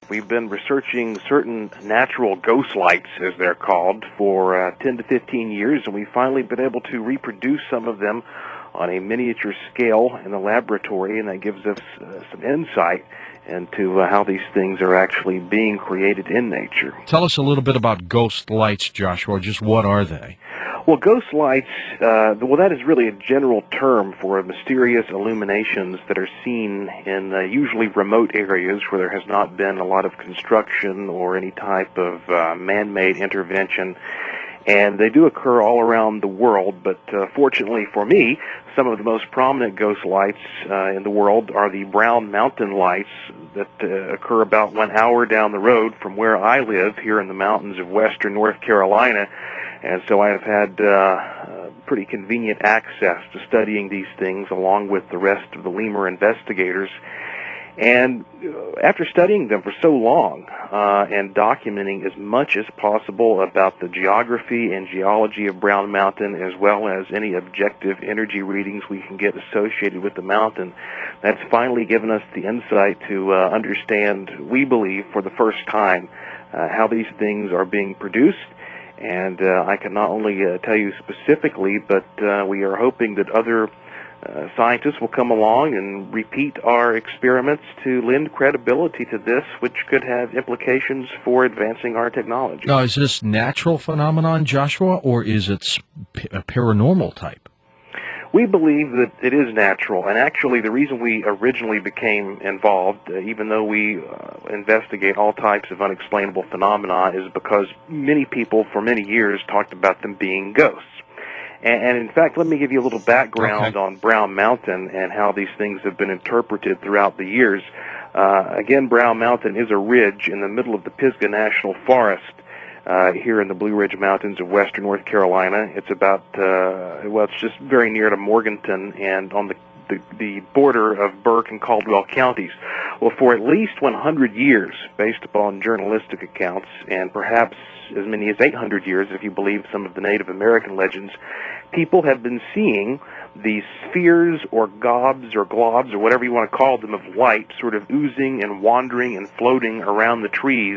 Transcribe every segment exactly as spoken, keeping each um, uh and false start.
We've been researching certain natural ghost lights, as they're called, for uh, ten to fifteen years, and we've finally been able to reproduce some of them on a miniature scale in the laboratory, and that gives us uh, some insight into uh, how these things are actually being created in nature. Tell us a little bit about ghost lights, Joshua. Just what are they? Well, ghost lights, uh, well, that is really a general term for mysterious illuminations that are seen in uh, usually remote areas where there has not been a lot of construction or any type of uh, man-made intervention. And they do occur all around the world, but uh, fortunately for me, some of the most prominent ghost lights uh, in the world are the Brown Mountain lights that uh, occur about one hour down the road from where I live here in the mountains of western North Carolina. And so I have had uh, uh, pretty convenient access to studying these things along with the rest of the lemur investigators. And after studying them for so long uh, and documenting as much as possible about the geography and geology of Brown Mountain, as well as any objective energy readings we can get associated with the mountain, that's finally given us the insight to uh, understand, we believe, for the first time, uh, how these things are being produced. And uh, I can not only uh, tell you specifically, but uh, we are hoping that other Uh, scientists will come along and repeat our experiments to lend credibility to this, which could have implications for advancing our technology. Now, is this natural phenomenon, Joshua, or is it a paranormal type? We believe that it is natural, and actually the reason we originally became involved, uh, even though we uh, investigate all types of unexplainable phenomena, is because many people for many years talked about them being ghosts. And in fact, let me give you a little background okay. on Brown Mountain and how these things have been interpreted throughout the years. Uh, again, Brown Mountain is a ridge in the middle of the Pisgah National Forest uh, here in the Blue Ridge Mountains of western North Carolina. It's about, uh, well, it's just very near to Morganton and on the, the, the border of Burke and Caldwell counties. Well, for at least one hundred years, based upon journalistic accounts, and perhaps as many as eight hundred years, if you believe some of the Native American legends, people have been seeing these spheres or gobs or globs or whatever you want to call them of light sort of oozing and wandering and floating around the trees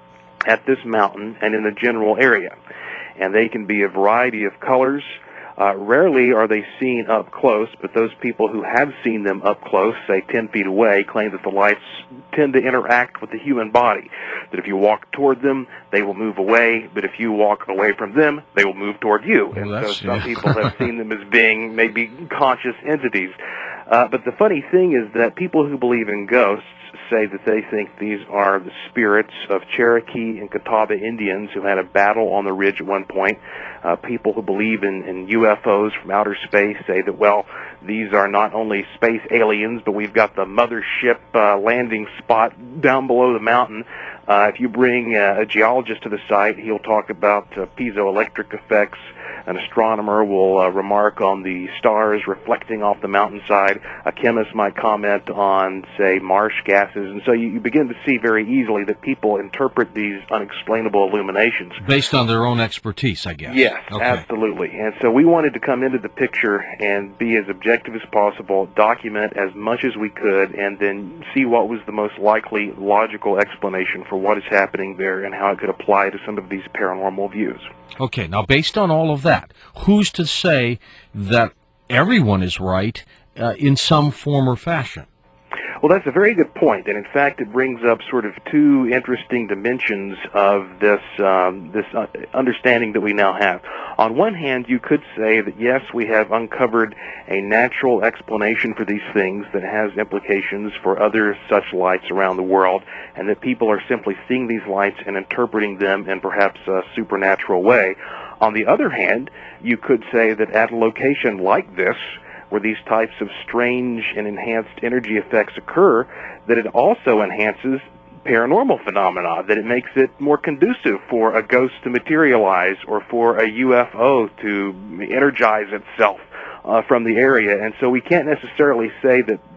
at this mountain and in the general area. And they can be a variety of colors. Uh, rarely are they seen up close, but those people who have seen them up close, say ten feet away, claim that the lights tend to interact with the human body. That if you walk toward them, they will move away, but if you walk away from them, they will move toward you. Well, and so some yeah. people have seen them as being maybe conscious entities. Uh, but the funny thing is that people who believe in ghosts say that they think these are the spirits of Cherokee and Catawba Indians who had a battle on the ridge at one point. Uh, people who believe in, in U F Os from outer space say that, well, these are not only space aliens, but we've got the mothership uh, landing spot down below the mountain. Uh, if you bring uh, a geologist to the site, he'll talk about uh, piezoelectric effects. An astronomer will uh, remark on the stars reflecting off the mountainside. A chemist might comment on, say, marsh gases. And so you, you begin to see very easily that people interpret these unexplainable illuminations based on their own expertise, I guess. Yes, okay. Absolutely. And so we wanted to come into the picture and be as objective as possible, document as much as we could, and then see what was the most likely logical explanation for what is happening there and how it could apply to some of these paranormal views. Okay, now based on all of that, who's to say that everyone is right uh, in some form or fashion? Well, that's a very good point, and in fact, it brings up sort of two interesting dimensions of this um, this uh, understanding that we now have. On one hand, you could say that yes, we have uncovered a natural explanation for these things that has implications for other such lights around the world, and that people are simply seeing these lights and interpreting them in perhaps a supernatural way. On the other hand, you could say that at a location like this, where these types of strange and enhanced energy effects occur, that it also enhances paranormal phenomena, that it makes it more conducive for a ghost to materialize or for a U F O to energize itself uh, from the area. And so we can't necessarily say that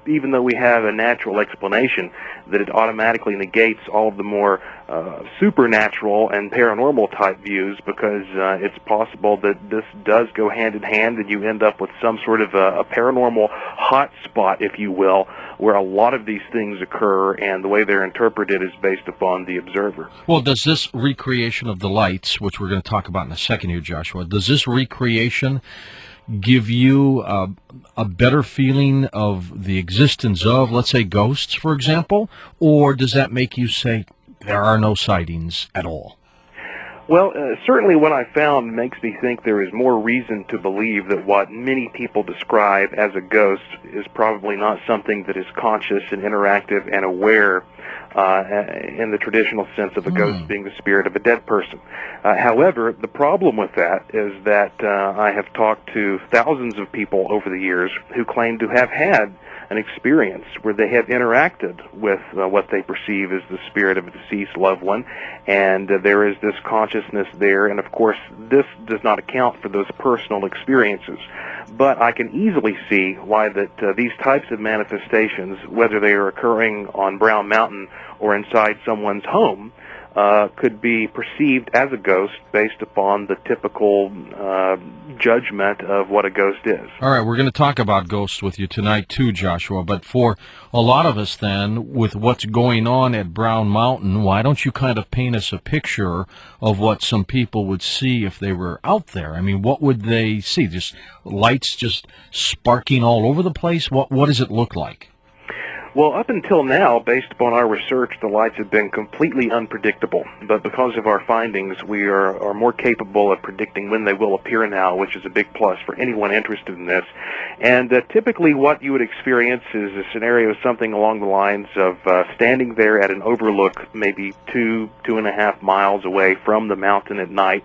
even though we have a natural explanation, that it automatically negates all of the more uh, supernatural and paranormal type views, because uh, it's possible that this does go hand in hand and you end up with some sort of a, a paranormal hot spot, if you will, where a lot of these things occur, and the way they're interpreted is based upon the observer. Well, does this recreation of the lights, which we're going to talk about in a second here, Joshua, does this recreation give you uh, a better feeling of the existence of, let's say, ghosts, for example, or does that make you say there are no sightings at all? Well, uh, certainly what I found makes me think there is more reason to believe that what many people describe as a ghost is probably not something that is conscious and interactive and aware uh, in the traditional sense of a mm. ghost being the spirit of a dead person. Uh, however, the problem with that is that uh, I have talked to thousands of people over the years who claim to have had an experience where they have interacted with uh, what they perceive as the spirit of a deceased loved one, and uh, there is this consciousness there, and of course this does not account for those personal experiences. But I can easily see why that uh, these types of manifestations, whether they are occurring on Brown Mountain or inside someone's home, Uh, could be perceived as a ghost based upon the typical uh, judgment of what a ghost is. All right, we're going to talk about ghosts with you tonight too, Joshua, but for a lot of us then, with what's going on at Brown Mountain, why don't you kind of paint us a picture of what some people would see if they were out there? I mean, what would they see? Just lights just sparking all over the place? What, what does it look like? Well, up until now, based upon our research, the lights have been completely unpredictable. But because of our findings, we are, are more capable of predicting when they will appear now, which is a big plus for anyone interested in this. And uh, typically what you would experience is a scenario something along the lines of uh, standing there at an overlook maybe two, two and a half miles away from the mountain at night.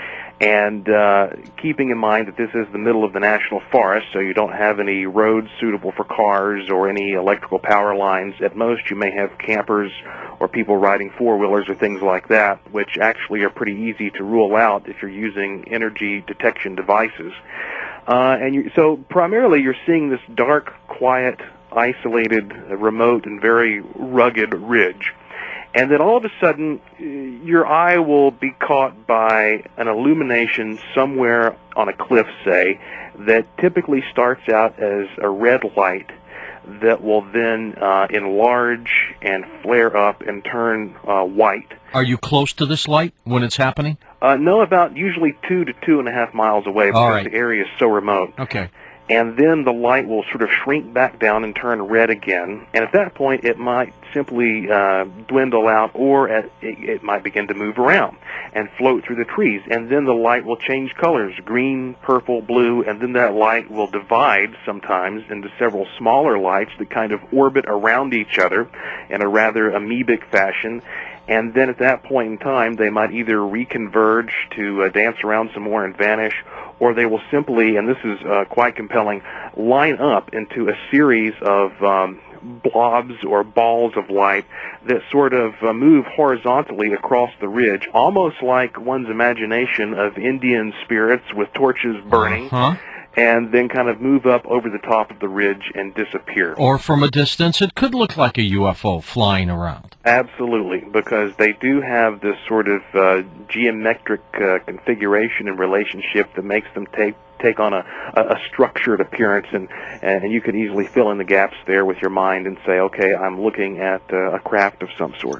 And uh, keeping in mind that this is the middle of the national forest, so you don't have any roads suitable for cars or any electrical power lines. At most, you may have campers or people riding four-wheelers or things like that, which actually are pretty easy to rule out if you're using energy detection devices. Uh, and you, so primarily you're seeing this dark, quiet, isolated, remote, and very rugged ridge. And then all of a sudden, your eye will be caught by an illumination somewhere on a cliff, say, that typically starts out as a red light that will then uh, enlarge and flare up and turn uh, white. Are you close to this light when it's happening? Uh, no, about usually two to two and a half miles away because all right. the area is so remote. Okay. And then the light will sort of shrink back down and turn red again. And at that point, it might simply uh, dwindle out, or at, it, it might begin to move around and float through the trees. And then the light will change colors, green, purple, blue, and then that light will divide sometimes into several smaller lights that kind of orbit around each other in a rather amoebic fashion. And then at that point in time, they might either reconverge to uh, dance around some more and vanish, or they will simply, and this is uh, quite compelling, line up into a series of um, blobs or balls of light that sort of uh, move horizontally across the ridge, almost like one's imagination of Indian spirits with torches burning. Uh-huh. And then kind of move up over the top of the ridge and disappear. Or from a distance, it could look like a U F O flying around. Absolutely, because they do have this sort of uh, geometric uh, configuration and relationship that makes them take take on a, a structured appearance, and, and you could easily fill in the gaps there with your mind and say, okay, I'm looking at uh, a craft of some sort.